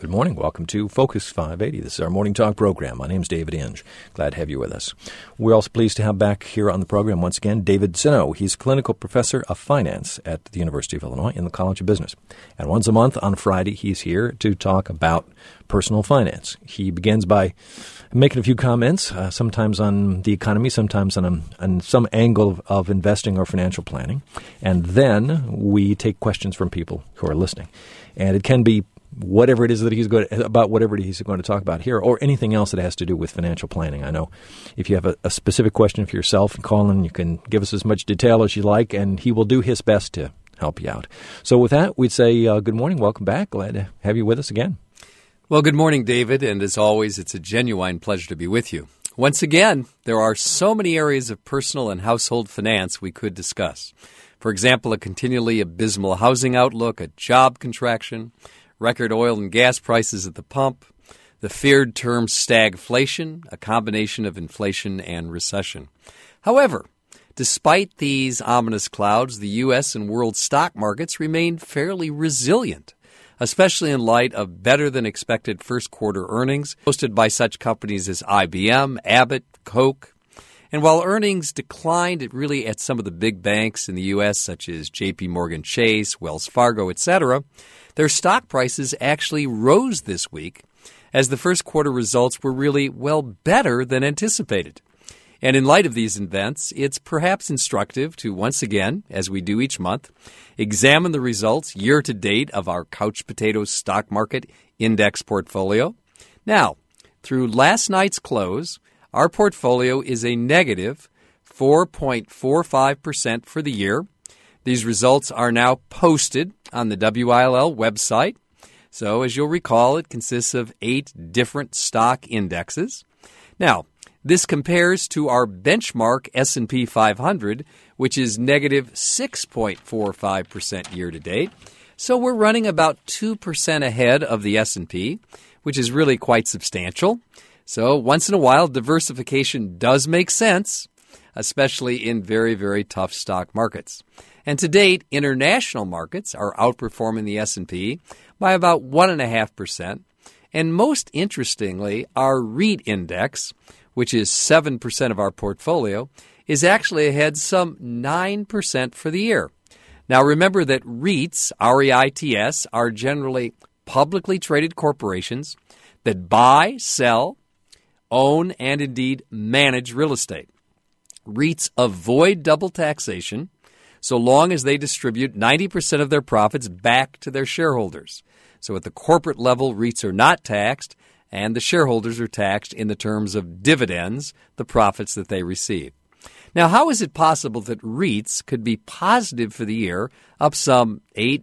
Good morning. Welcome to Focus 580. This is our morning talk program. My name is David Inge. Glad to have you with us. We're also pleased to have back here on the program once again David Sinow. He's clinical professor of finance at the University of Illinois in the College of Business. And once a month on Friday, he's here to talk about personal finance. He begins by making a few comments, sometimes on the economy, sometimes on some angle of investing or financial planning. And then we take questions from people who are listening. And it can be whatever it is that he's going to talk about here, or anything else that has to do with financial planning. I know if you have a specific question for yourself, call in. You can give us as much detail as you like, and he will do his best to help you out. So with that, we'd say good morning. Welcome back. Glad to have you with us again. Well, good morning, David. And as always, it's a genuine pleasure to be with you. Once again, there are so many areas of personal and household finance we could discuss. For example, a continually abysmal housing outlook, a job contraction, record oil and gas prices at the pump, the feared term stagflation, a combination of inflation and recession. However, despite these ominous clouds, the U.S. and world stock markets remain fairly resilient, especially in light of better-than-expected first-quarter earnings posted by such companies as IBM, Abbott, Coke. And while earnings declined at some of the big banks in the U.S., such as J.P. Morgan Chase, Wells Fargo, etc., their stock prices actually rose this week as the first quarter results were really, better than anticipated. And in light of these events, it's perhaps instructive to once again, as we do each month, examine the results year to date of our Couch Potatoes stock market index portfolio. Now, through last night's close, our portfolio is a negative 4.45% for the year. These results are now posted on the WILL website. So, as you'll recall, it consists of 8 different stock indexes. Now, this compares to our benchmark S&P 500, which is negative 6.45% year-to-date. So we're running about 2% ahead of the S&P, which is really quite substantial. So once in a while, diversification does make sense, especially in very, very tough stock markets. And to date, international markets are outperforming the S&P by about 1.5%. And most interestingly, our REIT index, which is 7% of our portfolio, is actually ahead some 9% for the year. Now remember that REITs, R-E-I-T-S, are generally publicly traded corporations that buy, sell, own, and indeed manage real estate. REITs avoid double taxation so long as they distribute 90% of their profits back to their shareholders. So at the corporate level, REITs are not taxed, and the shareholders are taxed in the terms of dividends, the profits that they receive. Now, how is it possible that REITs could be positive for the year, up some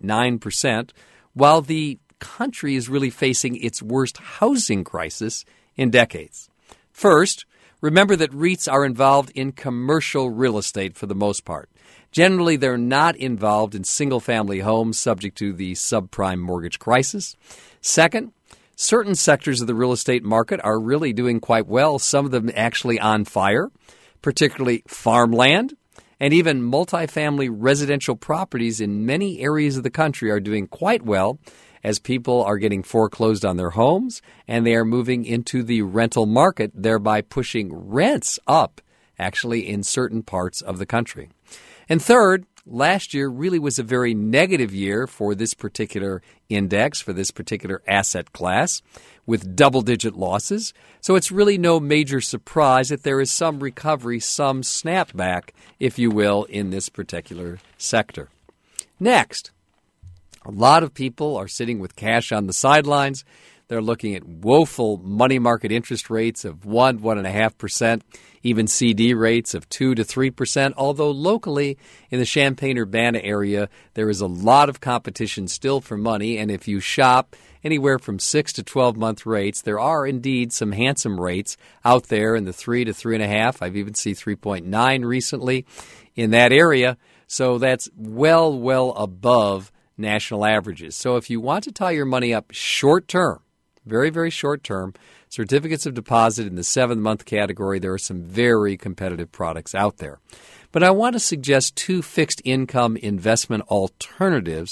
8-9%, while the country is really facing its worst housing crisis in decades? First, remember that REITs are involved in commercial real estate for the most part. Generally, they're not involved in single-family homes subject to the subprime mortgage crisis. Second, certain sectors of the real estate market are really doing quite well, some of them actually on fire, particularly farmland, and even multifamily residential properties in many areas of the country are doing quite well as people are getting foreclosed on their homes and they are moving into the rental market, thereby pushing rents up, actually, in certain parts of the country. And third, last year really was a very negative year for this particular index, for this particular asset class, with double-digit losses. So it's really no major surprise that there is some recovery, some snapback, if you will, in this particular sector. Next, a lot of people are sitting with cash on the sidelines. They're looking at woeful money market interest rates of 1.5%, even CD rates of 2 to 3%, although locally in the Champaign-Urbana area, there is a lot of competition still for money, and if you shop anywhere from 6 to 12-month rates, there are indeed some handsome rates out there in the 3 to 3.5. I've even seen 3.9 recently in that area, so that's well above national averages. So if you want to tie your money up short-term, very, very short-term, certificates of deposit in the 7-month category, there are some very competitive products out there. But I want to suggest 2 fixed income investment alternatives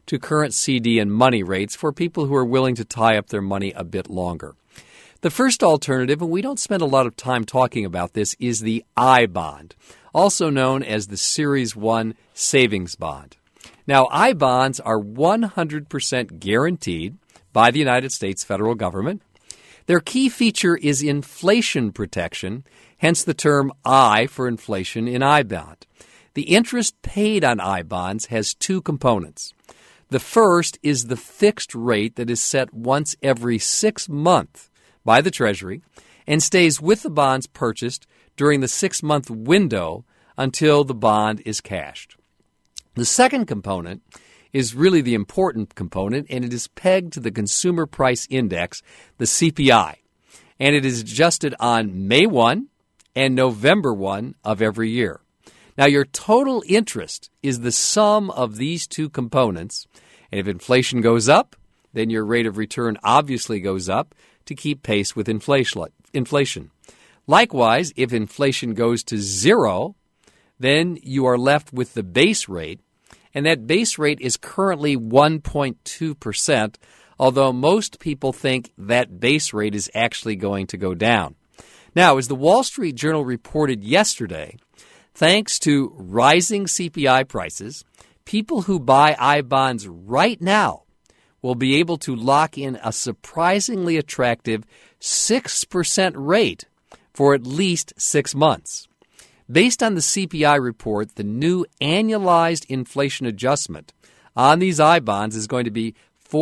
to current CD and money rates for people who are willing to tie up their money a bit longer. The first alternative, and we don't spend a lot of time talking about this, is the I-bond, also known as the Series 1 savings bond. Now, I-bonds are 100% guaranteed by the United States federal government. Their key feature is inflation protection, hence the term I for inflation in I-bond. The interest paid on I-bonds has two components. The first is the fixed rate that is set once every 6 months by the Treasury and stays with the bonds purchased during the 6-month window until the bond is cashed. The second component is really the important component, and it is pegged to the Consumer Price Index, the CPI, and it is adjusted on May 1 and November 1 of every year. Now, your total interest is the sum of these two components, and if inflation goes up, then your rate of return obviously goes up to keep pace with inflation. Likewise, if inflation goes to zero, then you are left with the base rate, and that base rate is currently 1.2%, although most people think that base rate is actually going to go down. Now, as the Wall Street Journal reported yesterday, thanks to rising CPI prices, people who buy I-bonds right now will be able to lock in a surprisingly attractive 6% rate for at least 6 months. Based on the CPI report, the new annualized inflation adjustment on these I-bonds is going to be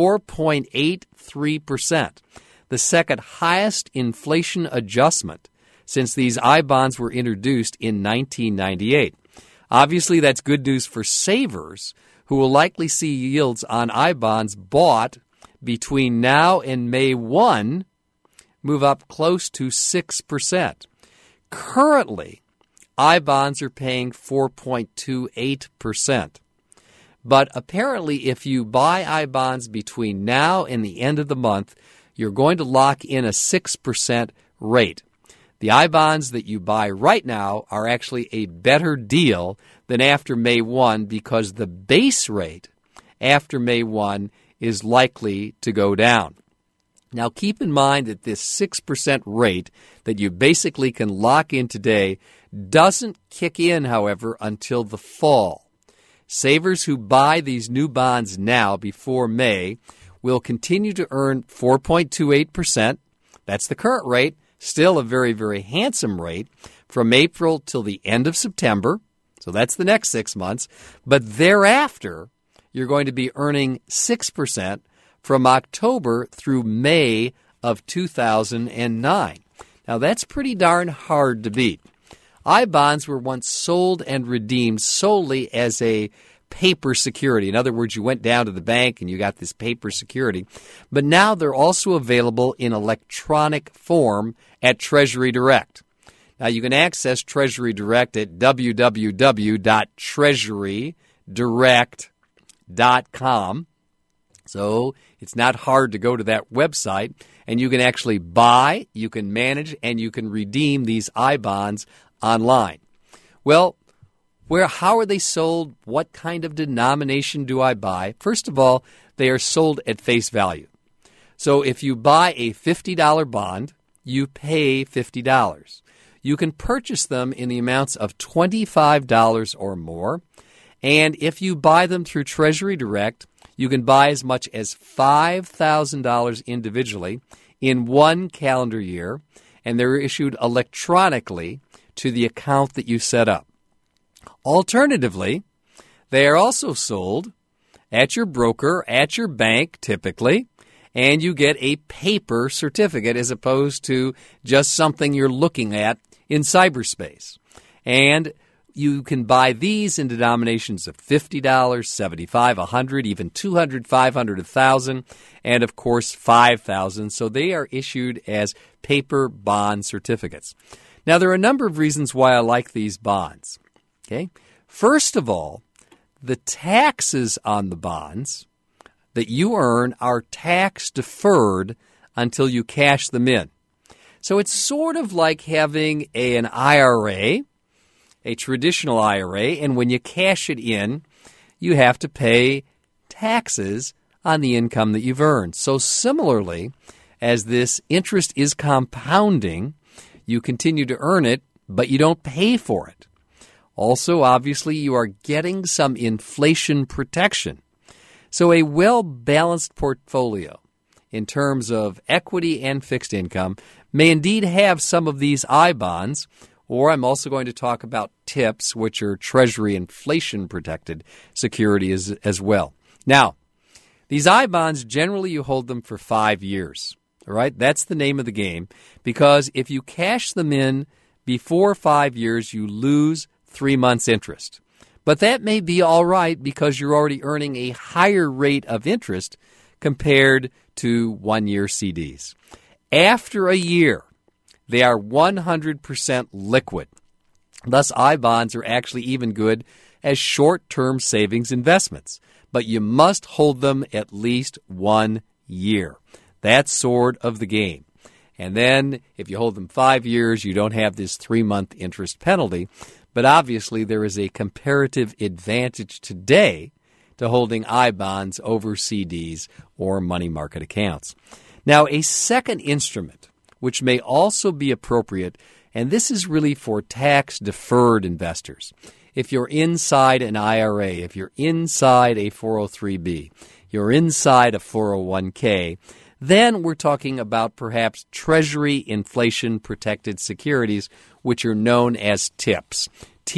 4.83%, the second highest inflation adjustment since these I-bonds were introduced in 1998. Obviously, that's good news for savers who will likely see yields on I-bonds bought between now and May 1 move up close to 6%. Currently, I-bonds are paying 4.28%. But apparently, if you buy I-bonds between now and the end of the month, you're going to lock in a 6% rate. The I-bonds that you buy right now are actually a better deal than after May 1 because the base rate after May 1 is likely to go down. Now, keep in mind that this 6% rate that you basically can lock in today doesn't kick in, however, until the fall. Savers who buy these new bonds now before May will continue to earn 4.28%. That's the current rate, still a very, very handsome rate, from April till the end of September. So that's the next 6 months. But thereafter, you're going to be earning 6% from October through May of 2009. Now, that's pretty darn hard to beat. I-bonds were once sold and redeemed solely as a paper security. In other words, you went down to the bank and you got this paper security. But now they're also available in electronic form at Treasury Direct. Now, you can access Treasury Direct at www.treasurydirect.com. So it's not hard to go to that website, and you can actually buy, you can manage, and you can redeem these I-bonds online. Well, how are they sold? What kind of denomination do I buy? First of all, they are sold at face value. So if you buy a $50 bond, you pay $50. You can purchase them in the amounts of $25 or more. And if you buy them through Treasury Direct, you can buy as much as $5,000 individually in 1 calendar year, and they're issued electronically to the account that you set up. Alternatively, they are also sold at your broker, at your bank typically, and you get a paper certificate as opposed to just something you're looking at in cyberspace. And you can buy these in denominations of $50, $75, $100, even $200, $500, $1,000, and of course $5,000. So they are issued as paper bond certificates. Now, there are a number of reasons why I like these bonds. Okay, first of all, the taxes on the bonds that you earn are tax deferred until you cash them in. So it's sort of like having an IRA, a traditional IRA, and when you cash it in, you have to pay taxes on the income that you've earned. So similarly, as this interest is compounding, you continue to earn it, but you don't pay for it. Also, obviously, you are getting some inflation protection. So a well-balanced portfolio in terms of equity and fixed income may indeed have some of these I bonds, or I'm also going to talk about TIPS, which are Treasury inflation-protected securities as well. Now, these I bonds, generally you hold them for 5 years. All right, that's the name of the game, because if you cash them in before 5 years, you lose 3 months' interest. But that may be all right because you're already earning a higher rate of interest compared to 1-year CDs. After a year, they are 100% liquid. Thus, I bonds are actually even good as short-term savings investments, but you must hold them at least 1 year. That's sort of the game. And then if you hold them 5 years, you don't have this 3-month interest penalty. But obviously there is a comparative advantage today to holding I bonds over CDs or money market accounts. Now, a second instrument, which may also be appropriate, and this is really for tax-deferred investors. If you're inside an IRA, if you're inside a 403B, you're inside a 401k, then we're talking about perhaps Treasury inflation-protected securities, which are known as TIPS,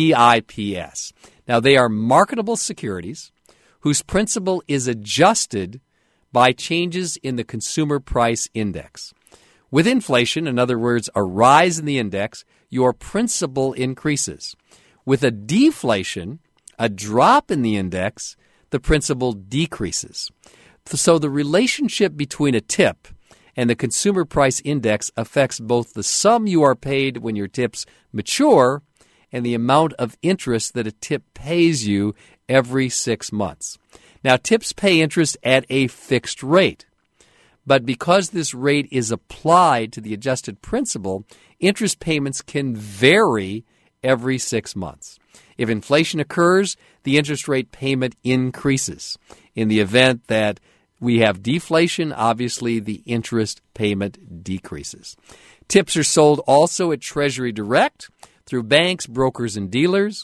TIPS. Now, they are marketable securities whose principal is adjusted by changes in the consumer price index. With inflation, in other words, a rise in the index, your principal increases. With a deflation, a drop in the index, the principal decreases. So the relationship between a TIP and the consumer price index affects both the sum you are paid when your TIPs mature and the amount of interest that a TIP pays you every 6 months. Now, TIPs pay interest at a fixed rate, but because this rate is applied to the adjusted principal, interest payments can vary every 6 months. If inflation occurs, the interest rate payment increases. In the event that we have deflation, obviously the interest payment decreases. TIPS are sold also at Treasury Direct through banks, brokers, and dealers.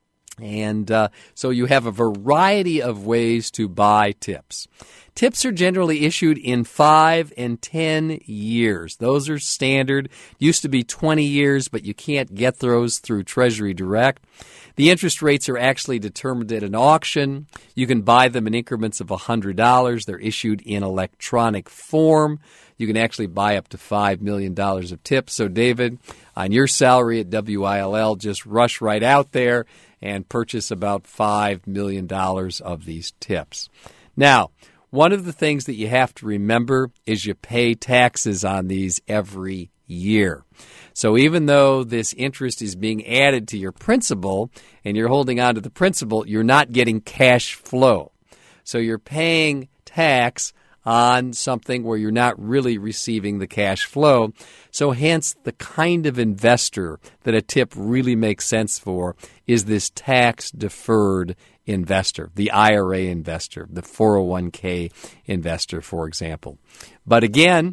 And so you have a variety of ways to buy TIPS. TIPS are generally issued in 5 and 10 years. Those are standard. Used to be 20 years, but you can't get those through Treasury Direct. The interest rates are actually determined at an auction. You can buy them in increments of $100. They're issued in electronic form. You can actually buy up to $5 million of TIPS. So, David, on your salary at WILL, just rush right out there and purchase about $5 million of these TIPS. Now, one of the things that you have to remember is you pay taxes on these every year. So even though this interest is being added to your principal and you're holding on to the principal, you're not getting cash flow. So you're paying tax on something where you're not really receiving the cash flow. So hence the kind of investor that a TIP really makes sense for is this tax-deferred investor, the IRA investor, the 401k investor, for example. But again,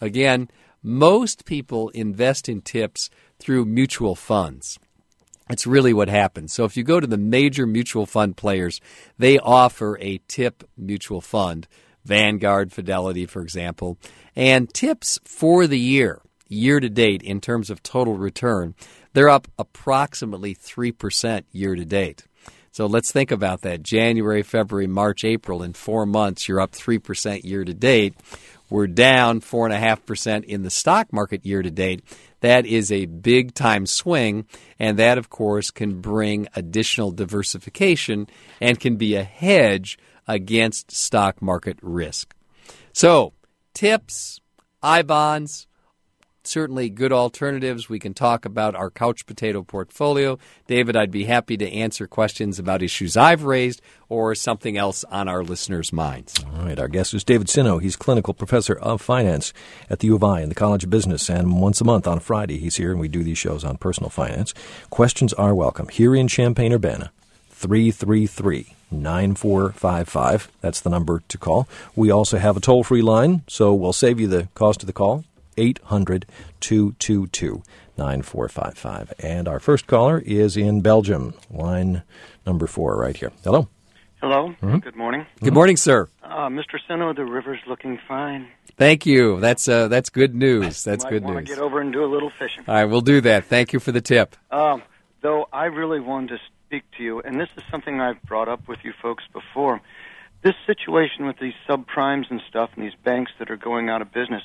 most people invest in TIPS through mutual funds. It's really what happens. So if you go to the major mutual fund players, they offer a TIP mutual fund, Vanguard, Fidelity, for example. And TIPS for the year to date, in terms of total return, they're up approximately 3% year to date. So let's think about that. January, February, March, April, in 4 months, you're up 3% year to date. We're down 4.5% in the stock market year to date. That is a big-time swing, and that, of course, can bring additional diversification and can be a hedge against stock market risk. So, TIPS, I-bonds, certainly good alternatives. We can talk about our couch potato portfolio. David, I'd be happy to answer questions about issues I've raised or something else on our listeners' minds. All right. Our guest is David Sino. He's clinical professor of finance at the U of I in the College of Business. And once a month on Friday, he's here, and we do these shows on personal finance. Questions are welcome. Here in Champaign-Urbana, 800-333-9455. That's the number to call. We also have a toll-free line, so we'll save you the cost of the call. 800-222-9455. And our first caller is in Belgium, line number 4 right here. Hello. Hello. Good morning. Good morning, sir. Mr. Sino, the river's looking fine. Thank you. That's good news. That's good Might want news. to get over and do a little fishing. All right, we'll do that. Thank you for the tip. Though I really wanted to speak to you, and this is something I've brought up with you folks before. This situation with these subprimes and stuff and these banks that are going out of business,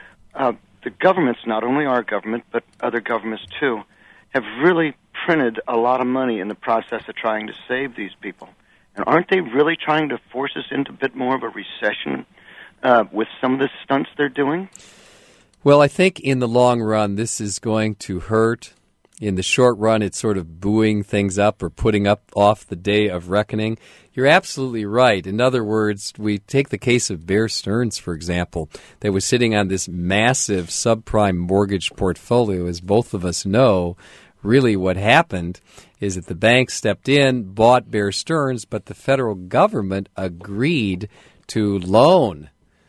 the governments, not only our government, but other governments too, have really printed a lot of money in the process of trying to save these people. And aren't they really trying to force us into a bit more of a recession with some of the stunts they're doing? Well, I think in the long run, this is going to hurt. In the short run, it's sort of buoying things up or putting up off the day of reckoning. You're absolutely right. In other words, we take the case of Bear Stearns, for example, that was sitting on this massive subprime mortgage portfolio. As both of us know, really what happened is that the bank stepped in, bought Bear Stearns, but the federal government agreed to loan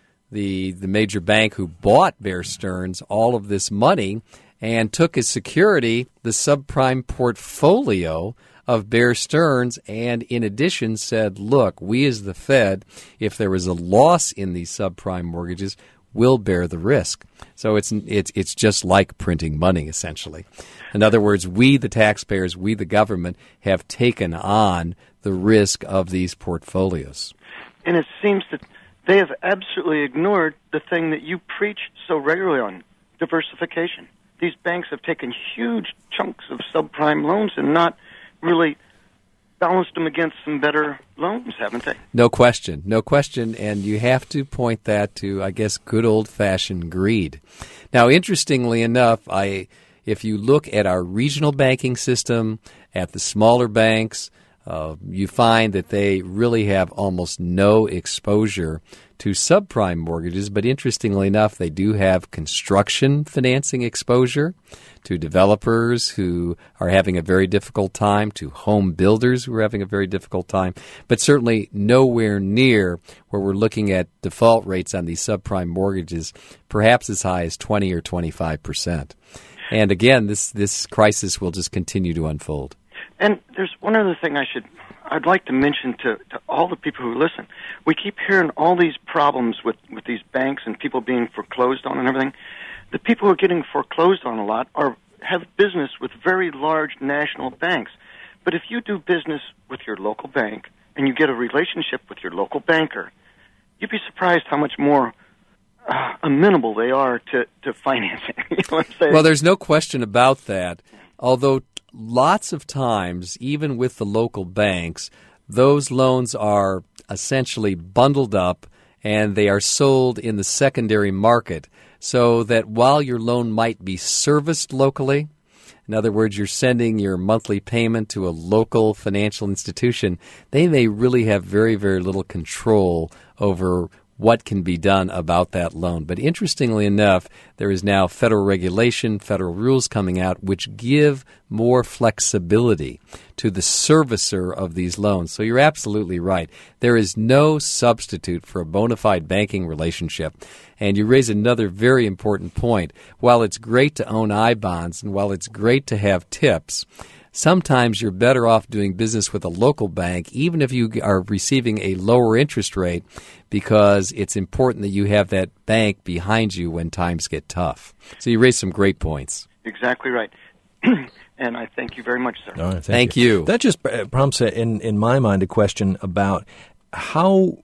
the major bank who bought Bear Stearns all of this money and took as security the subprime portfolio of Bear Stearns, and in addition said, look, we as the Fed, if there was a loss in these subprime mortgages, will bear the risk. So it's just like printing money, essentially. In other words, we, the taxpayers, we, the government, have taken on the risk of these portfolios. And it seems that they have absolutely ignored the thing that you preach so regularly on, diversification. These banks have taken huge chunks of subprime loans and not really balanced them against some better loans, haven't they? No question. No question. And you have to point that to, I guess, good old-fashioned greed. Now, interestingly enough, if you look at our regional banking system, at the smaller banks, you find that they really have almost no exposure to subprime mortgages, but interestingly enough, they do have construction financing exposure to developers who are having a very difficult time, to home builders who are having a very difficult time, but certainly nowhere near where we're looking at default rates on these subprime mortgages, perhaps as high as 20 or 25%. And again, this crisis will just continue to unfold. And there's one other thing I'd like to mention to all the people who listen. We keep hearing all these problems with these banks and people being foreclosed on and everything. The people who are getting foreclosed on a lot have business with very large national banks. But if you do business with your local bank and you get a relationship with your local banker, you'd be surprised how much more amenable they are to financing. You know what I'm saying? Well, there's no question about that. Although lots of times, even with the local banks, those loans are essentially bundled up and they are sold in the secondary market, so that while your loan might be serviced locally, in other words, you're sending your monthly payment to a local financial institution, they may really have very, very little control over what can be done about that loan. But interestingly enough, there is now federal regulation, federal rules coming out, which give more flexibility to the servicer of these loans. So you're absolutely right. There is no substitute for a bona fide banking relationship. And you raise another very important point. While it's great to own I-bonds and while it's great to have tips, sometimes you're better off doing business with a local bank, even if you are receiving a lower interest rate, because it's important that you have that bank behind you when times get tough. So you raised some great points. Exactly right. And I thank you very much, sir. All right, thank you. That just prompts in my mind a question about how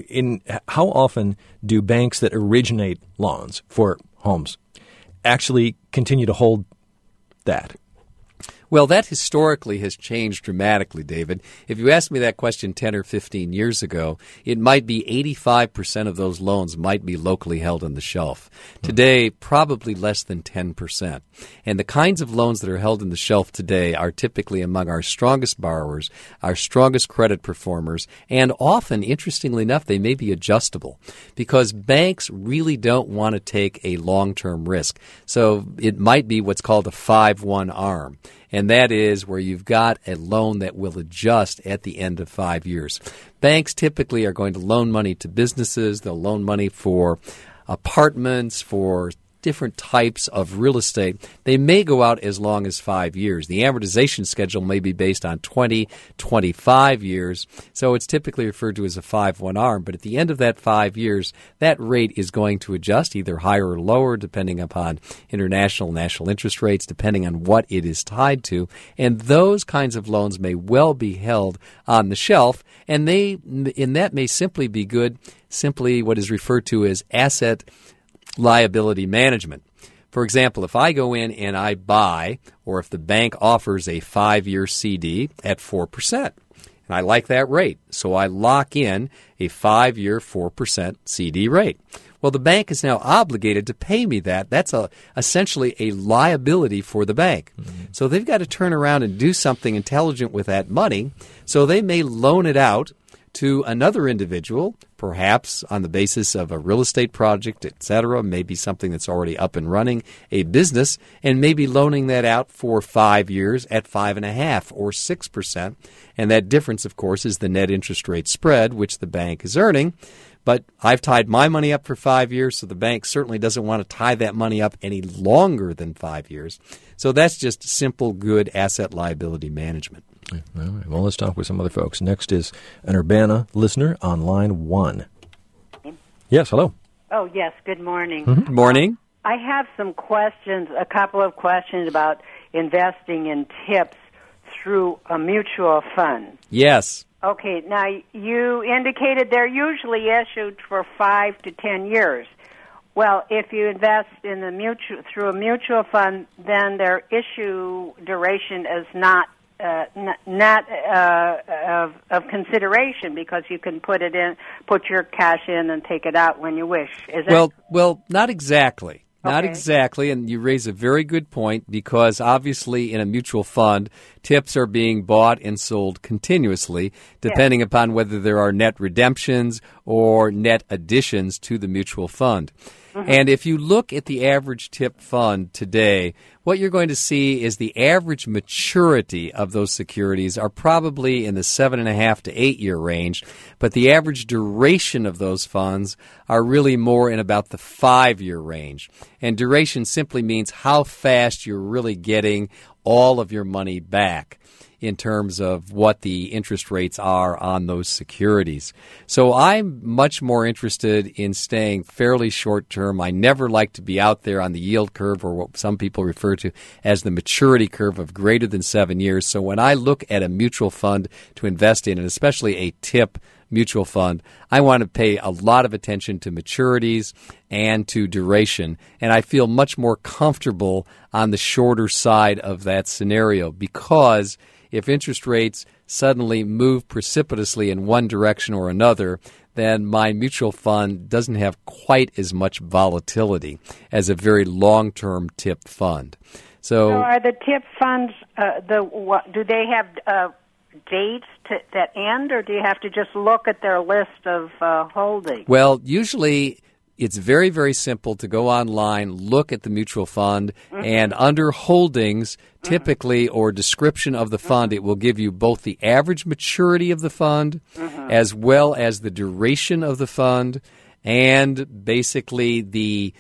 often do banks that originate loans for homes actually continue to hold that? Well, that historically has changed dramatically, David. If you asked me that question 10 or 15 years ago, it might be 85% of those loans might be locally held on the shelf. Today, probably less than 10%. And the kinds of loans that are held on the shelf today are typically among our strongest borrowers, our strongest credit performers, and often, interestingly enough, they may be adjustable because banks really don't want to take a long-term risk. So it might be what's called a 5-1 arm. and that is where you've got a loan that will adjust at the end of 5 years. Banks typically are going to loan money to businesses. They'll loan money for apartments, for different types of real estate. They may go out as long as 5 years. The amortization schedule may be based on 20, 25 years, so it's typically referred to as a 5-1 ARM. But at the end of that 5 years, that rate is going to adjust either higher or lower depending upon international, national interest rates, depending on what it is tied to. And those kinds of loans may well be held on the shelf, and that may simply be good, simply what is referred to as asset liability management. For example, if I go in and I buy, or if the bank offers a 5-year CD at 4%, and I like that rate, so I lock in a 5-year 4% CD rate. Well, the bank is now obligated to pay me that. That's essentially a liability for the bank. Mm-hmm. So they've got to turn around and do something intelligent with that money, so they may loan it out to another individual, perhaps on the basis of a real estate project, etc., maybe something that's already up and running, a business, and maybe loaning that out for 5 years at 5.5% or 6%. And that difference, of course, is the net interest rate spread, which the bank is earning. But I've tied my money up for 5 years, so the bank certainly doesn't want to tie that money up any longer than 5 years. So that's just simple, good asset liability management. All right. Well, let's talk with some other folks. Next is an Urbana listener on line 1. Yes, hello. Oh, yes, good morning. Mm-hmm. Good morning. I have some questions, a couple of questions about investing in tips through a mutual fund. Yes. Okay, now you indicated they're usually issued for 5 to 10 years. Well, if you invest in through a mutual fund, then their issue duration is not of consideration, because you can put your cash in and take it out when you wish. Is that well, not exactly. Okay. Not exactly, and you raise a very good point, because obviously in a mutual fund, tips are being bought and sold continuously, depending upon whether there are net redemptions or net additions to the mutual fund. Mm-hmm. And if you look at the average tip fund today, what you're going to see is the average maturity of those securities are probably in the 7.5 to 8 year range, but the average duration of those funds are really more in about the 5-year range. And duration simply means how fast you're really getting all of your money back in terms of what the interest rates are on those securities. So I'm much more interested in staying fairly short term. I never like to be out there on the yield curve, or what some people refer to as the maturity curve of greater than 7 years. So when I look at a mutual fund to invest in, and especially a tip mutual fund, I want to pay a lot of attention to maturities and to duration. And I feel much more comfortable on the shorter side of that scenario, because if interest rates suddenly move precipitously in one direction or another, then my mutual fund doesn't have quite as much volatility as a very long-term tip fund. So are the tip funds, do they have dates that end, or do you have to just look at their list of holdings? Well, usually it's very, very simple to go online, look at the mutual fund, and under holdings, typically, or description of the fund, it will give you both the average maturity of the fund as well as the duration of the fund, and basically the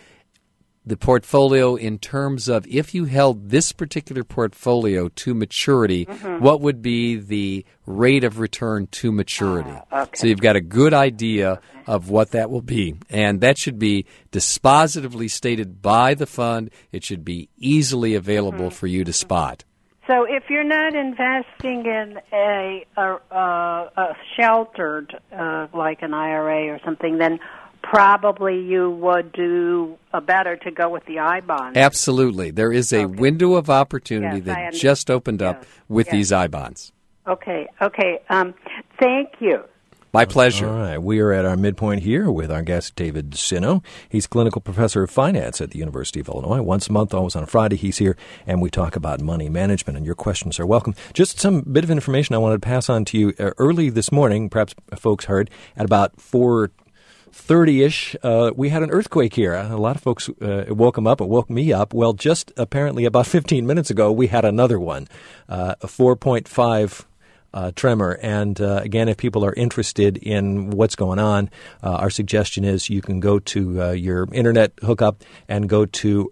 portfolio in terms of if you held this particular portfolio to maturity, what would be the rate of return to maturity. Okay. So you've got a good idea of what that will be. And that should be dispositively stated by the fund. It should be easily available for you to spot. So if you're not investing in a sheltered, like an IRA or something, then probably you would do better to go with the I-bonds. Absolutely. There is a window of opportunity that just opened up with these I-bonds. Okay. Thank you. My pleasure. All right. We are at our midpoint here with our guest, David Sino. He's clinical professor of finance at the University of Illinois. Once a month, always on a Friday, he's here, and we talk about money management, and your questions are welcome. Just some bit of information I wanted to pass on to you. Early this morning, perhaps folks heard, at about 4 30-ish, we had an earthquake here. A lot of folks, it woke them up. It woke me up. Well, just apparently about 15 minutes ago, we had another one, a 4.5 tremor. And again, if people are interested in what's going on, our suggestion is you can go to your internet hookup and go to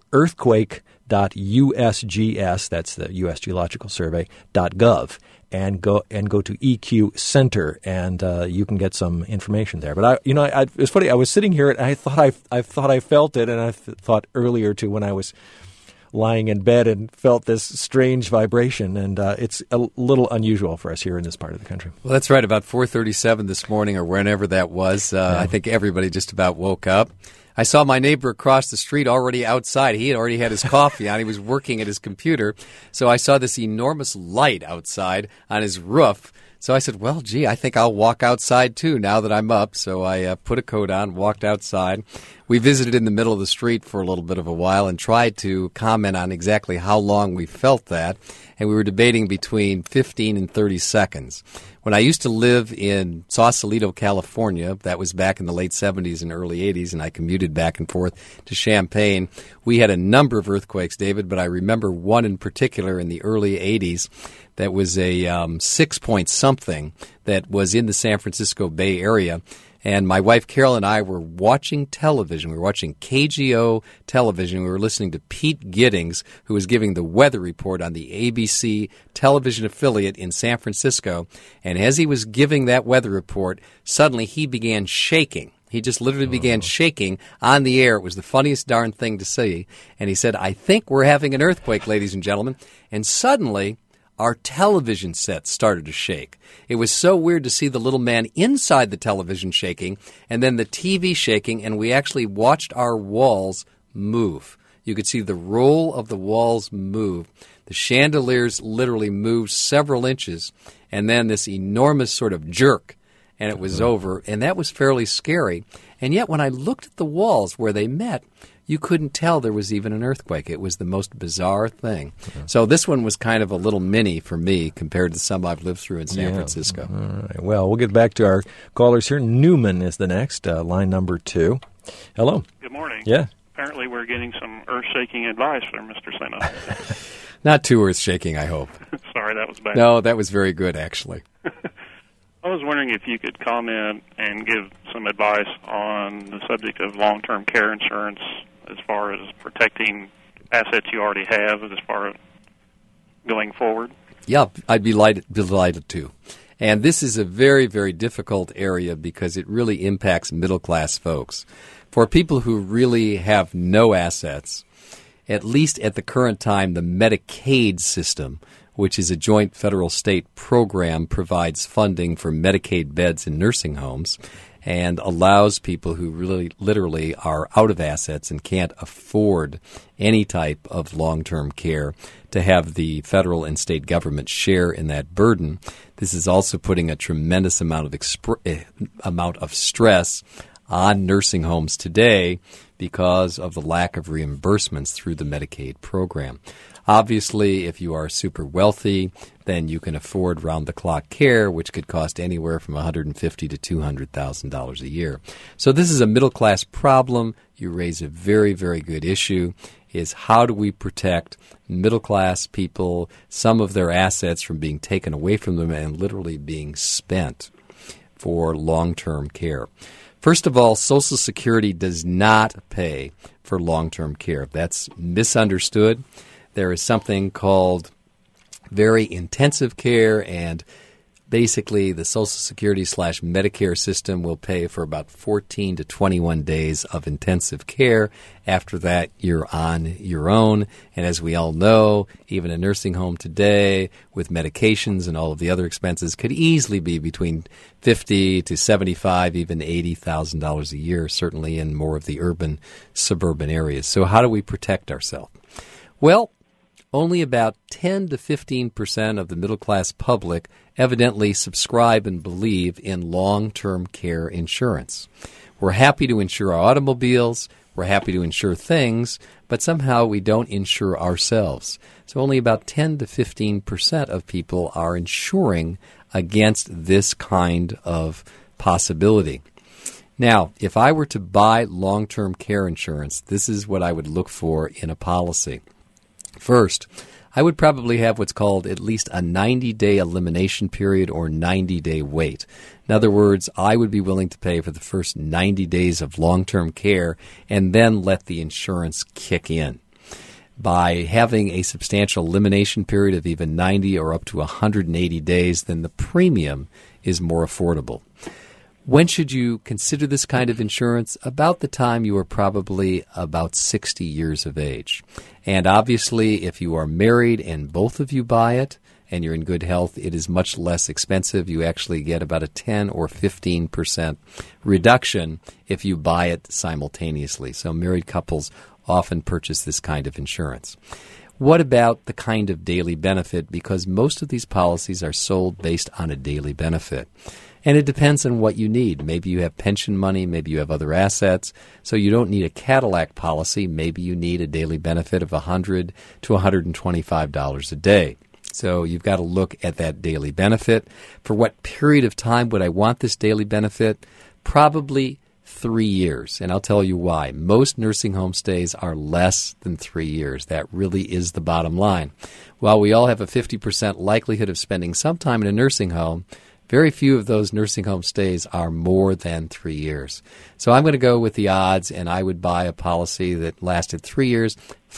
earthquake.usgs, that's the U.S. Geological Survey, .gov. And go to EQ Center, and you can get some information there. But it's funny. I was sitting here, and I thought I felt it, and I thought earlier too when I was lying in bed and felt this strange vibration, and it's a little unusual for us here in this part of the country. Well, that's right. About 4:37 this morning, or whenever that was, I think everybody just about woke up. I saw my neighbor across the street already outside. He had already had his coffee on. He was working at his computer. So I saw this enormous light outside on his roof. So I said, well, gee, I think I'll walk outside too now that I'm up. So I put a coat on, walked outside. We visited in the middle of the street for a little bit of a while and tried to comment on exactly how long we felt that. And we were debating between 15 and 30 seconds. When I used to live in Sausalito, California, that was back in the late 70s and early 80s, and I commuted back and forth to Champaign, we had a number of earthquakes, David, but I remember one in particular in the early 80s that was a 6-point-something that was in the San Francisco Bay Area. And my wife Carol and I were watching television. We were watching KGO television. We were listening to Pete Giddings, who was giving the weather report on the ABC television affiliate in San Francisco. And as he was giving that weather report, suddenly he began shaking. He just literally began shaking on the air. It was the funniest darn thing to see. And he said, I think we're having an earthquake, ladies and gentlemen. And suddenly our television set started to shake. It was so weird to see the little man inside the television shaking and then the TV shaking, and we actually watched our walls move. You could see the roll of the walls move. The chandeliers literally moved several inches, and then this enormous sort of jerk, and it was over, and that was fairly scary. And yet when I looked at the walls where they met, you couldn't tell there was even an earthquake. It was the most bizarre thing. So this one was kind of a little mini for me compared to some I've lived through in San Francisco. All right. Well, we'll get back to our callers here. Newman is the next, line number 2. Hello. Good morning. Yeah. Apparently we're getting some earth-shaking advice from Mr. Seno. Not too earth-shaking, I hope. Sorry, that was bad. No, that was very good, actually. I was wondering if you could comment and give some advice on the subject of long-term care insurance as far as protecting assets you already have as far as going forward. Yeah, I'd be delighted to. And this is a very, very difficult area because it really impacts middle-class folks. For people who really have no assets, at least at the current time, the Medicaid system, which is a joint federal-state program, provides funding for Medicaid beds in nursing homes and allows people who really literally are out of assets and can't afford any type of long-term care to have the federal and state government share in that burden. This is also putting a tremendous amount of stress on nursing homes today because of the lack of reimbursements through the Medicaid program. Obviously, if you are super wealthy, then you can afford round-the-clock care, which could cost anywhere from $150,000 to $200,000 a year. So this is a middle-class problem. You raise a very, very good issue, is how do we protect middle-class people, some of their assets from being taken away from them and literally being spent for long-term care. First of all, Social Security does not pay for long-term care. That's misunderstood. There is something called very intensive care, and basically the Social Security / Medicare system will pay for about 14 to 21 days of intensive care. After that, you're on your own. And as we all know, even a nursing home today with medications and all of the other expenses could easily be between $50,000 to $75,000, even $80,000 a year, certainly in more of the urban, suburban areas. So how do we protect ourselves? Well, only about 10 to 15% of the middle-class public evidently subscribe and believe in long-term care insurance. We're happy to insure our automobiles, we're happy to insure things, but somehow we don't insure ourselves. So only about 10 to 15% of people are insuring against this kind of possibility. Now, if I were to buy long-term care insurance, this is what I would look for in a policy. First, I would probably have what's called at least a 90-day elimination period or 90-day wait. In other words, I would be willing to pay for the first 90 days of long-term care and then let the insurance kick in. By having a substantial elimination period of even 90 or up to 180 days, then the premium is more affordable. When should you consider this kind of insurance? About the time you are probably about 60 years of age. And obviously, if you are married and both of you buy it and you're in good health, it is much less expensive. You actually get about a 10 or 15% reduction if you buy it simultaneously. So married couples often purchase this kind of insurance. What about the kind of daily benefit? Because most of these policies are sold based on a daily benefit. And it depends on what you need. Maybe you have pension money, maybe you have other assets, so you don't need a Cadillac policy. Maybe you need a daily benefit of $100 to $125 a day. So you've got to look at that daily benefit. For what period of time would I want this daily benefit? Probably 3 years, and I'll tell you why. Most nursing home stays are less than 3 years. That really is the bottom line. While we all have a 50% likelihood of spending some time in a nursing home, very few of those nursing home stays are more than 3 years. So I'm going to go with the odds, and I would buy a policy that lasted 3 years,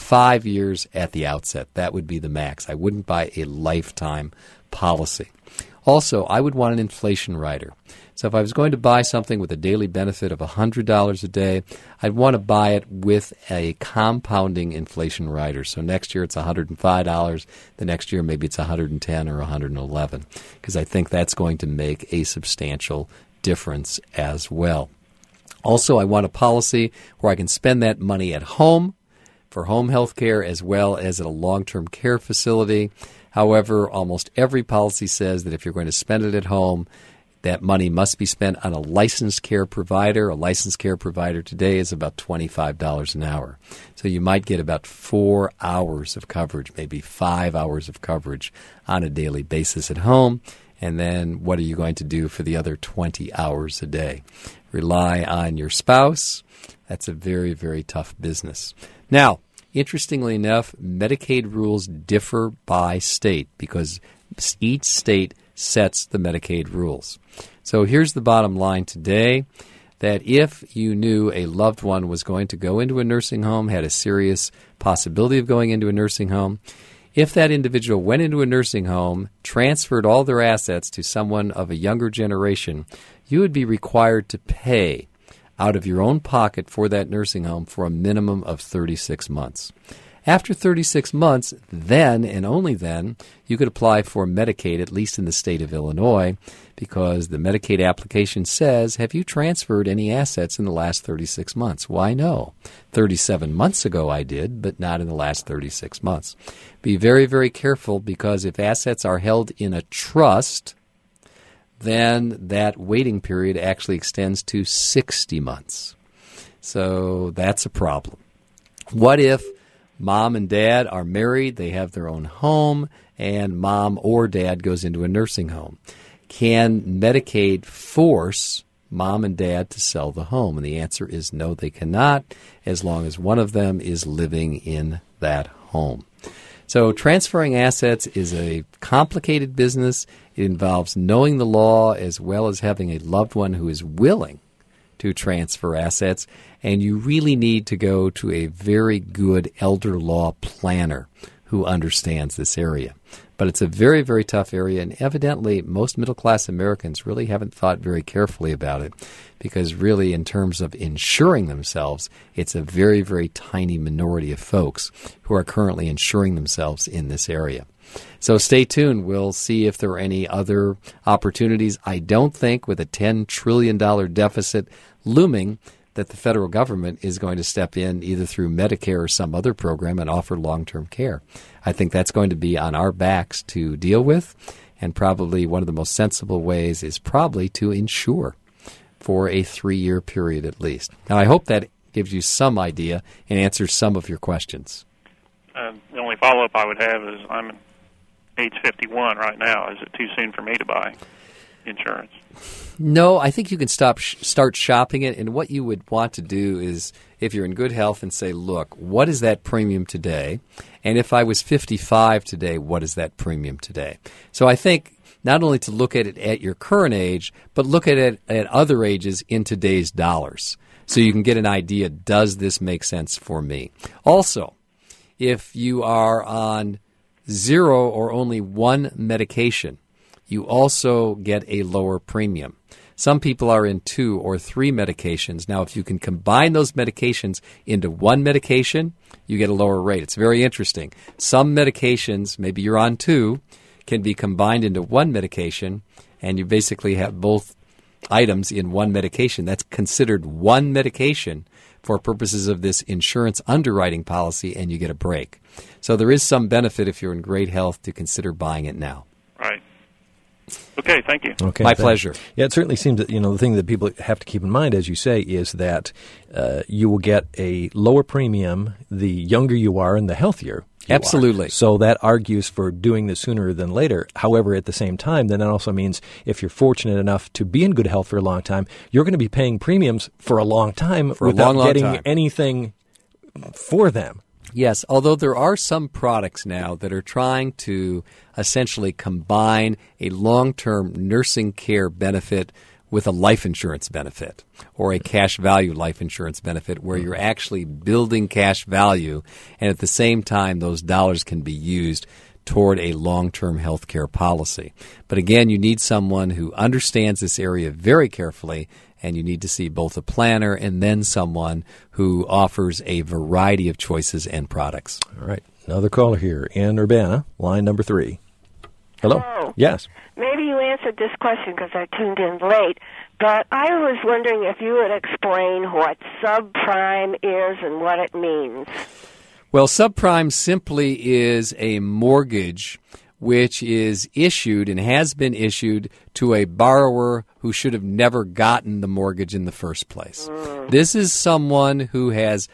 5 years at the outset. That would be the max. I wouldn't buy a lifetime policy. Also, I would want an inflation rider. So if I was going to buy something with a daily benefit of $100 a day, I'd want to buy it with a compounding inflation rider. So next year it's $105. The next year maybe it's $110 or $111, because I think that's going to make a substantial difference as well. Also, I want a policy where I can spend that money at home for home health care as well as at a long-term care facility. However, almost every policy says that if you're going to spend it at home, that money must be spent on a licensed care provider. A licensed care provider today is about $25 an hour. So you might get about 4 hours of coverage, maybe 5 hours of coverage on a daily basis at home. And then what are you going to do for the other 20 hours a day? Rely on your spouse? That's a very, very tough business. Now, interestingly enough, Medicaid rules differ by state because each state sets the Medicaid rules. So here's the bottom line today, that if you knew a loved one was going to go into a nursing home, had a serious possibility of going into a nursing home, if that individual went into a nursing home, transferred all their assets to someone of a younger generation, you would be required to pay out of your own pocket for that nursing home for a minimum of 36 months. After 36 months, then and only then, you could apply for Medicaid, at least in the state of Illinois, because the Medicaid application says, have you transferred any assets in the last 36 months? Why, no. 37 months ago I did, but not in the last 36 months. Be very, very careful, because if assets are held in a trust, then that waiting period actually extends to 60 months. So that's a problem. What if mom and dad are married, they have their own home, and mom or dad goes into a nursing home? Can Medicaid force mom and dad to sell the home? And the answer is no, they cannot, as long as one of them is living in that home. So transferring assets is a complicated business. It involves knowing the law as well as having a loved one who is willing to transfer assets, and you really need to go to a very good elder law planner who understands this area. But it's a very, very tough area, and evidently most middle-class Americans really haven't thought very carefully about it, because really in terms of insuring themselves, it's a very, very tiny minority of folks who are currently insuring themselves in this area. So stay tuned. We'll see if there are any other opportunities. I don't think with a $10 trillion deficit looming that the federal government is going to step in either through Medicare or some other program and offer long-term care. I think that's going to be on our backs to deal with, and probably one of the most sensible ways is probably to insure for a 3-year period at least. Now, I hope that gives you some idea and answers some of your questions. The only follow-up I would have is I'm age 51 right now. Is it too soon for me to buy? insurance? No, I think you can start shopping it, and what you would want to do is, if you're in good health, and say, look, what is that premium today? And if I was 55 today, what is that premium today? So I think not only to look at it at your current age, but look at it at other ages in today's dollars, so you can get an idea, does this make sense for me? Also, if you are on 0 or only 1 medication, you also get a lower premium. Some people are in 2 or 3 medications. Now, if you can combine those medications into 1 medication, you get a lower rate. It's very interesting. Some medications, maybe you're on 2, can be combined into 1 medication, and you basically have both items in 1 medication. That's considered 1 medication for purposes of this insurance underwriting policy, and you get a break. So there is some benefit, if you're in great health, to consider buying it now. Right. Okay, thank you. Okay, My pleasure. Yeah, it certainly seems that, the thing that people have to keep in mind, as you say, is that you will get a lower premium the younger you are and the healthier you Absolutely. are. So that argues for doing this sooner than later. However, at the same time, then that also means if you're fortunate enough to be in good health for a long time, you're going to be paying premiums for a long time without getting anything for them. Yes, although there are some products now that are trying to essentially combine a long-term nursing care benefit with a life insurance benefit or a cash value life insurance benefit where you're actually building cash value, and at the same time those dollars can be used toward a long-term health care policy. But again, you need someone who understands this area very carefully, and you need to see both a planner and then someone who offers a variety of choices and products. All right. Another caller here in Urbana, line number 3. Hello. Hello. Yes. Maybe you answered this question because I tuned in late, but I was wondering if you would explain what subprime is and what it means. Well, subprime simply is a mortgage which is issued and has been issued to a borrower who should have never gotten the mortgage in the first place. This is someone who has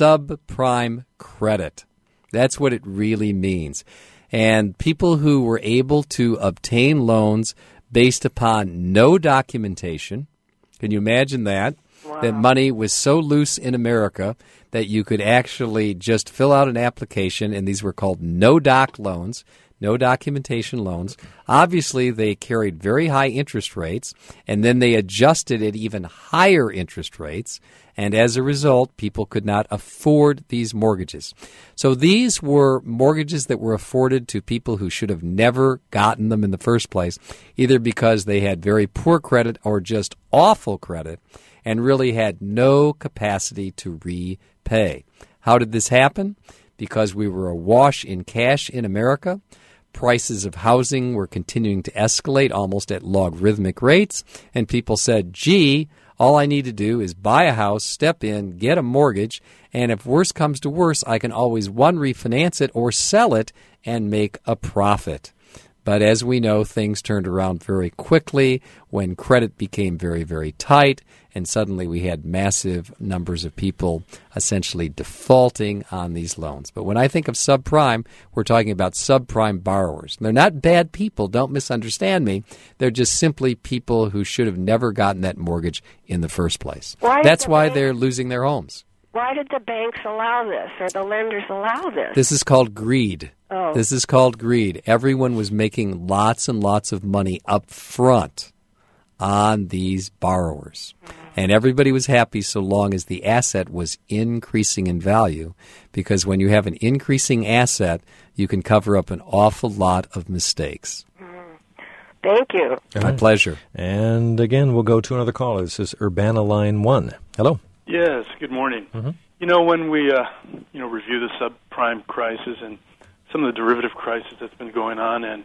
subprime credit. That's what it really means. And people who were able to obtain loans based upon no documentation, can you imagine that? Wow. That money was so loose in America that you could actually just fill out an application, and these were called no-doc loans, no documentation loans. Obviously, they carried very high interest rates, and then they adjusted at even higher interest rates, and as a result, people could not afford these mortgages. So these were mortgages that were afforded to people who should have never gotten them in the first place, either because they had very poor credit or just awful credit, and really had no capacity to repay. How did this happen? Because we were awash in cash in America. Prices of housing were continuing to escalate almost at logarithmic rates, and people said, gee, all I need to do is buy a house, step in, get a mortgage, and if worse comes to worse, I can always, one, refinance it or sell it and make a profit. But as we know, things turned around very quickly when credit became very, very tight, and suddenly we had massive numbers of people essentially defaulting on these loans. But when I think of subprime, we're talking about subprime borrowers. They're not bad people, don't misunderstand me. They're just simply people who should have never gotten that mortgage in the first place. That's why they're losing their homes. Why did the banks allow this, or the lenders allow this? This is called greed. Oh. This is called greed. Everyone was making lots and lots of money up front on these borrowers. And everybody was happy so long as the asset was increasing in value, because when you have an increasing asset, you can cover up an awful lot of mistakes. Thank you. My pleasure. And again, we'll go to another caller. This is Urbana line 1. Hello. Yes, good morning. Mm-hmm. You know, when we review the subprime crisis and some of the derivative crisis that's been going on, and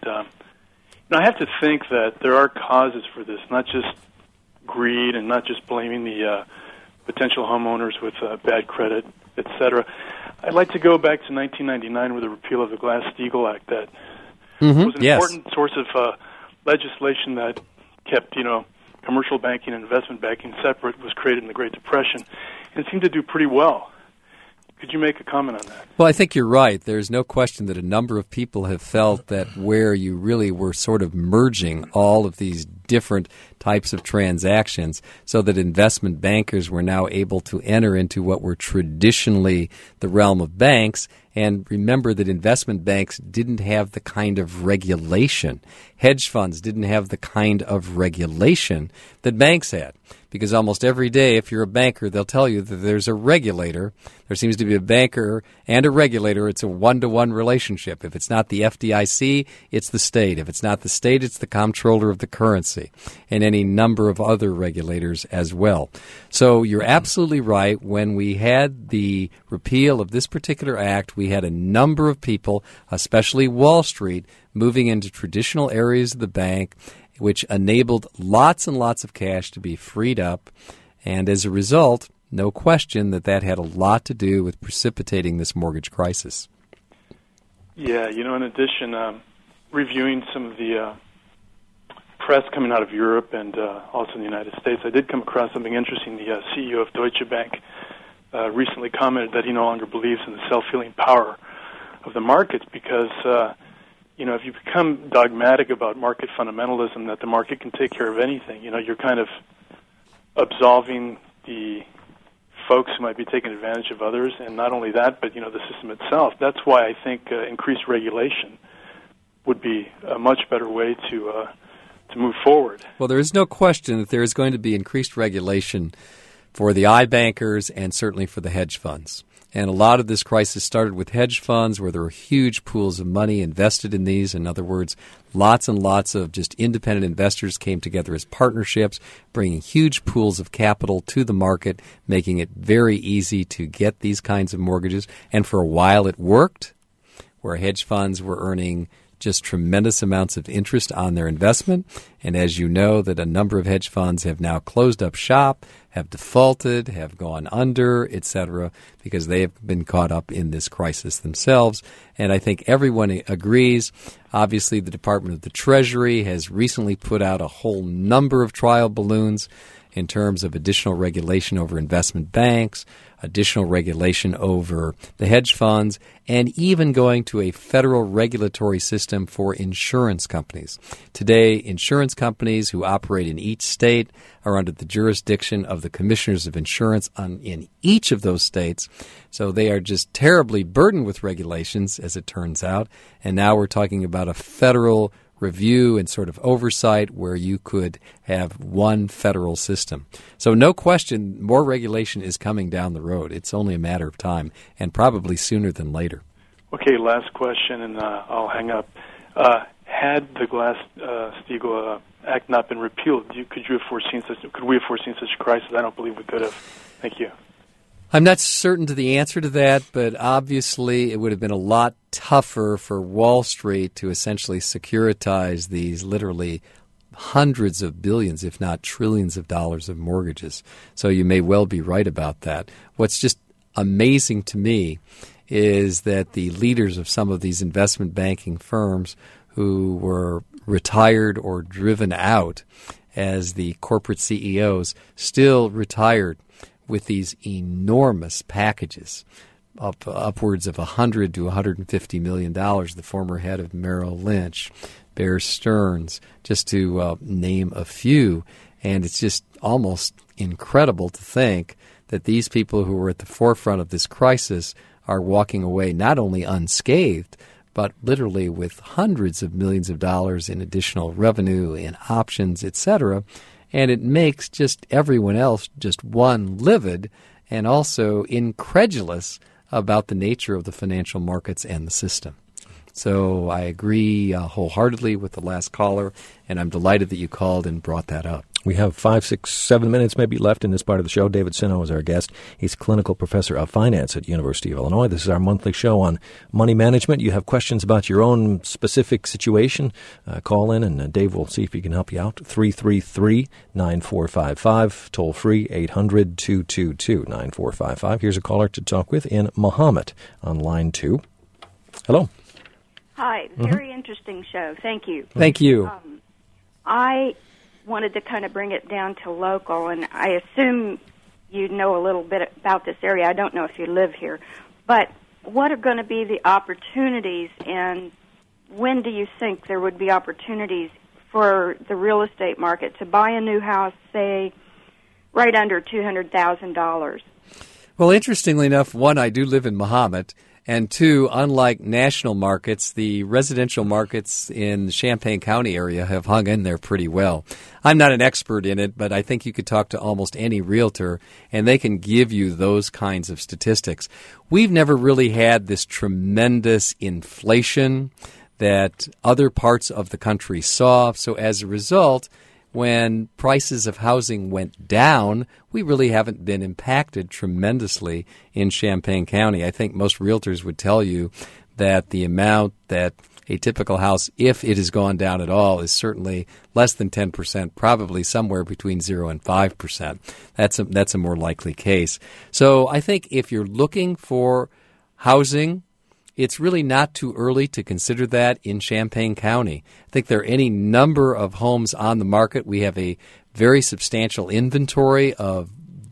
I have to think that there are causes for this, not just greed and not just blaming the potential homeowners with bad credit, etc. I'd like to go back to 1999 with the repeal of the Glass-Steagall Act. That was an important source of legislation that kept, commercial banking and investment banking separate, was created in the Great Depression, and seemed to do pretty well. Could you make a comment on that? Well, I think you're right. There's no question that a number of people have felt that where you really were sort of merging all of these different types of transactions, so that investment bankers were now able to enter into what were traditionally the realm of banks. And remember that investment banks didn't have the kind of regulation. Hedge funds didn't have the kind of regulation that banks had. Because almost every day, if you're a banker, they'll tell you that there's a regulator. There seems to be a banker and a regulator. It's a one-to-one relationship. If it's not the FDIC, it's the state. If it's not the state, it's the comptroller of the currency and any number of other regulators as well. So you're absolutely right. When we had the repeal of this particular act, we had a number of people, especially Wall Street, moving into traditional areas of the bank, which enabled lots and lots of cash to be freed up. And as a result, no question that that had a lot to do with precipitating this mortgage crisis. Yeah, in addition, reviewing some of the press coming out of Europe and also in the United States, I did come across something interesting. The CEO of Deutsche Bank recently commented that he no longer believes in the self-healing power of the markets because if you become dogmatic about market fundamentalism, that the market can take care of anything, you're kind of absolving the folks who might be taking advantage of others, and not only that, but, the system itself. That's why I think increased regulation would be a much better way to move forward. Well, there is no question that there is going to be increased regulation for the iBankers and certainly for the hedge funds. And a lot of this crisis started with hedge funds where there were huge pools of money invested in these. In other words, lots and lots of just independent investors came together as partnerships, bringing huge pools of capital to the market, making it very easy to get these kinds of mortgages. And for a while it worked, where hedge funds were earning just tremendous amounts of interest on their investment. And as you know, that a number of hedge funds have now closed up shop, have defaulted, have gone under, etc., because they have been caught up in this crisis themselves. And I think everyone agrees. Obviously, the Department of the Treasury has recently put out a whole number of trial balloons in terms of additional regulation over investment banks, additional regulation over the hedge funds, and even going to a federal regulatory system for insurance companies. Today, insurance companies who operate in each state are under the jurisdiction of the commissioners of insurance in each of those states. So they are just terribly burdened with regulations, as it turns out. And now we're talking about a federal review and sort of oversight where you could have one federal system. So no question, more regulation is coming down the road. It's only a matter of time, and probably sooner than later. Okay, last question, and I'll hang up. Had the Glass-Steagall Act not been repealed, could we have foreseen such a crisis? I don't believe we could have. Thank you. I'm not certain to the answer to that, but obviously it would have been a lot tougher for Wall Street to essentially securitize these literally hundreds of billions, if not trillions of dollars of mortgages. So you may well be right about that. What's just amazing to me is that the leaders of some of these investment banking firms who were retired or driven out as the corporate CEOs still retired with these enormous packages, upwards of $100 to $150 million. The former head of Merrill Lynch, Bear Stearns, just to name a few. And it's just almost incredible to think that these people who were at the forefront of this crisis are walking away not only unscathed, but literally with hundreds of millions of dollars in additional revenue, in options, etc., and it makes just everyone else just one, livid, and also incredulous about the nature of the financial markets and the system. So I agree wholeheartedly with the last caller, and I'm delighted that you called and brought that up. We have 5, 6, 7 minutes maybe left in this part of the show. David Sinow is our guest. He's clinical professor of finance at University of Illinois. This is our monthly show on money management. You have questions about your own specific situation, call in, and Dave will see if he can help you out. 333-9455, toll free 800-222-9455. Here's a caller to talk with in Muhammad on line 2. Hello. Hi. Very interesting show. Thank you. Thank you. I wanted to kind of bring it down to local, and I assume you know a little bit about this area. I don't know if you live here. But what are going to be the opportunities, and when do you think there would be opportunities for the real estate market to buy a new house, say, right under $200,000? Well, interestingly enough, one, I do live in Mahomet, and two, unlike national markets, the residential markets in the Champaign County area have hung in there pretty well. I'm not an expert in it, but I think you could talk to almost any realtor, and they can give you those kinds of statistics. We've never really had this tremendous inflation that other parts of the country saw, so as a result, when prices of housing went down, we really haven't been impacted tremendously in Champaign County. I think most realtors would tell you that the amount that a typical house, if it has gone down at all, is certainly less than 10%, probably somewhere between 0 and 5%. That's a more likely case. So I think if you're looking for housing, it's really not too early to consider that in Champaign County. I think there are any number of homes on the market. We have a very substantial inventory of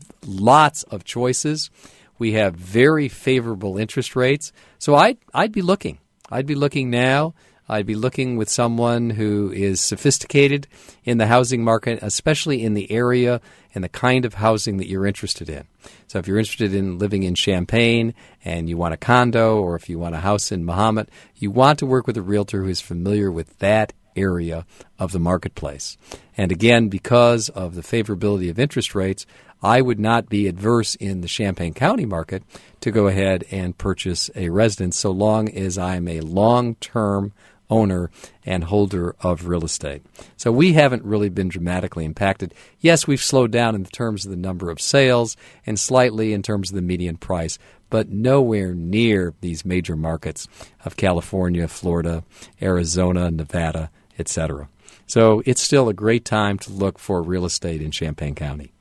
lots of choices. We have very favorable interest rates. So I'd be looking. I'd be looking now. I'd be looking with someone who is sophisticated in the housing market, especially in the area and the kind of housing that you're interested in. So if you're interested in living in Champaign and you want a condo, or if you want a house in Mahomet, you want to work with a realtor who is familiar with that area of the marketplace. And again, because of the favorability of interest rates, I would not be adverse in the Champaign County market to go ahead and purchase a residence so long as I'm a long-term owner and holder of real estate. So we haven't really been dramatically impacted. Yes, we've slowed down in terms of the number of sales and slightly in terms of the median price, but nowhere near these major markets of California, Florida, Arizona, Nevada, etc. So it's still a great time to look for real estate in Champaign County.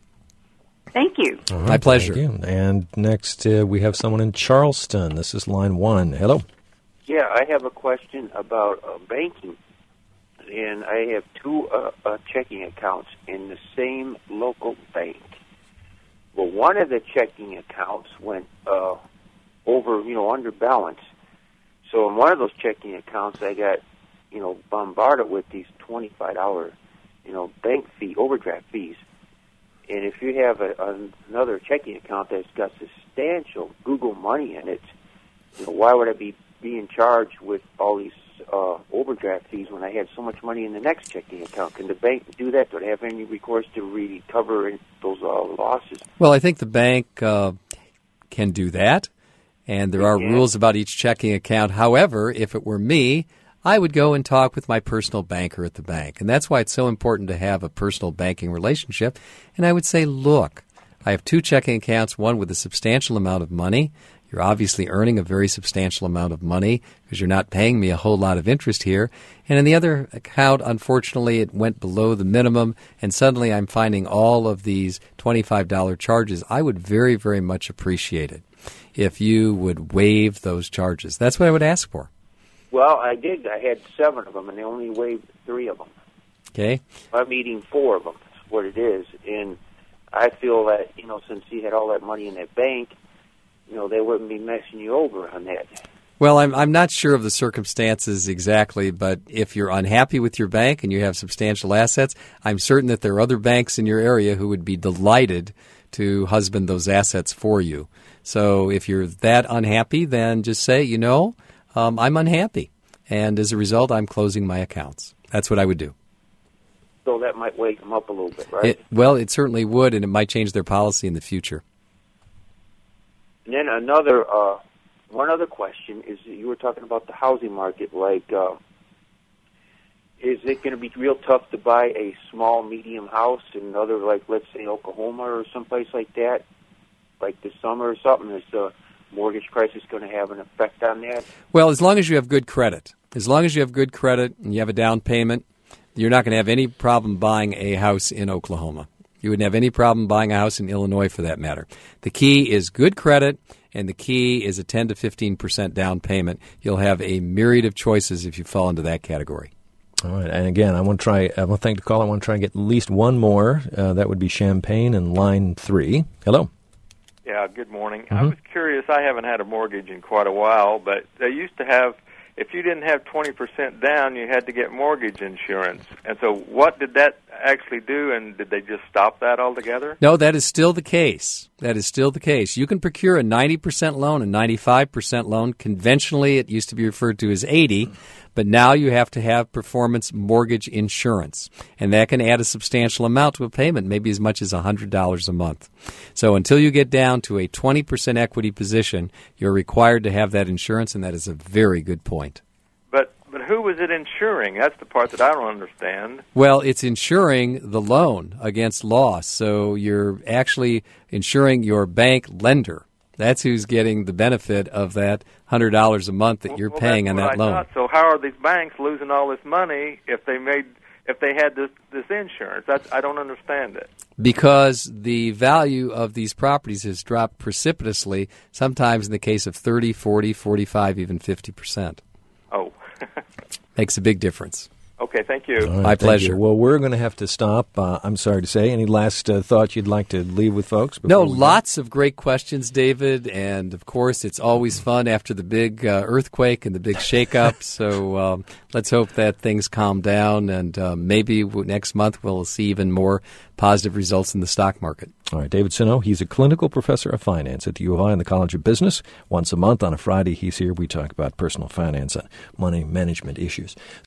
Thank you. All right, my pleasure. Thank you. And next we have someone in Charleston. This is line 1. Hello. Yeah, I have a question about banking, and I have two checking accounts in the same local bank. Well, one of the checking accounts went over, under balance. So in one of those checking accounts, I got, bombarded with these $25, bank fee, overdraft fees. And if you have another checking account that's got substantial Google money in it, why would I be being charged with all these overdraft fees when I had so much money in the next checking account? Can the bank do that? Do they have any recourse to recover those losses? Well, I think the bank can do that, and there are rules about each checking account. However, if it were me, I would go and talk with my personal banker at the bank. And that's why it's so important to have a personal banking relationship. And I would say, look, I have two checking accounts, one with a substantial amount of money. You're obviously earning a very substantial amount of money because you're not paying me a whole lot of interest here. And in the other account, unfortunately, it went below the minimum, and suddenly I'm finding all of these $25 charges. I would very, very much appreciate it if you would waive those charges. That's what I would ask for. Well, I did. I had 7 of them, and they only waived 3 of them. Okay. I'm eating 4 of them. That's what it is. And I feel that, since he had all that money in that bank, they wouldn't be messing you over on that. Well, I'm not sure of the circumstances exactly, but if you're unhappy with your bank and you have substantial assets, I'm certain that there are other banks in your area who would be delighted to husband those assets for you. So if you're that unhappy, then just say, I'm unhappy, and as a result, I'm closing my accounts. That's what I would do. So that might wake them up a little bit, right? It certainly would, and it might change their policy in the future. And then one other question is, you were talking about the housing market. Like, is it going to be real tough to buy a small, medium house in let's say Oklahoma or someplace like that, like this summer or something? Is the mortgage crisis going to have an effect on that? Well, as long as you have good credit. As long as you have good credit and you have a down payment, you're not going to have any problem buying a house in Oklahoma. You wouldn't have any problem buying a house in Illinois, for that matter. The key is good credit, and the key is a 10 to 15% down payment. You'll have a myriad of choices if you fall into that category. All right, and again, I want to thank the caller. I want to try and get at least one more. That would be Champaign in line 3. Hello. Yeah, good morning. I was curious. I haven't had a mortgage in quite a while, but they used to have if you didn't have 20% down, you had to get mortgage insurance. And so what did that actually do, and did they just stop that altogether? No, that is still the case. That is still the case. You can procure a 90% loan, a 95% loan. Conventionally, it used to be referred to as 80, but now you have to have performance mortgage insurance, and that can add a substantial amount to a payment, maybe as much as $100 a month. So until you get down to a 20% equity position, you're required to have that insurance, and that is a very good point. But who was it insuring? That's the part that I don't understand. Well, it's insuring the loan against loss, so you're actually insuring your bank lender. That's who's getting the benefit of that $100 a month that you're paying on that loan. So how are these banks losing all this money if they had this insurance? I don't understand it. Because the value of these properties has dropped precipitously, sometimes in the case of 30, 40, 45, even 50%. Oh. Makes a big difference. Okay, thank you. Right, My pleasure. Well, we're going to have to stop. I'm sorry to say. Any last thought you'd like to leave with folks? No, lots of great questions, David. And, of course, it's always fun after the big earthquake and the big shakeup. So let's hope that things calm down, and maybe next month we'll see even more positive results in the stock market. All right, David Sino, he's a clinical professor of finance at the U of I in the College of Business. Once a month on a Friday, he's here. We talk about personal finance and money management issues.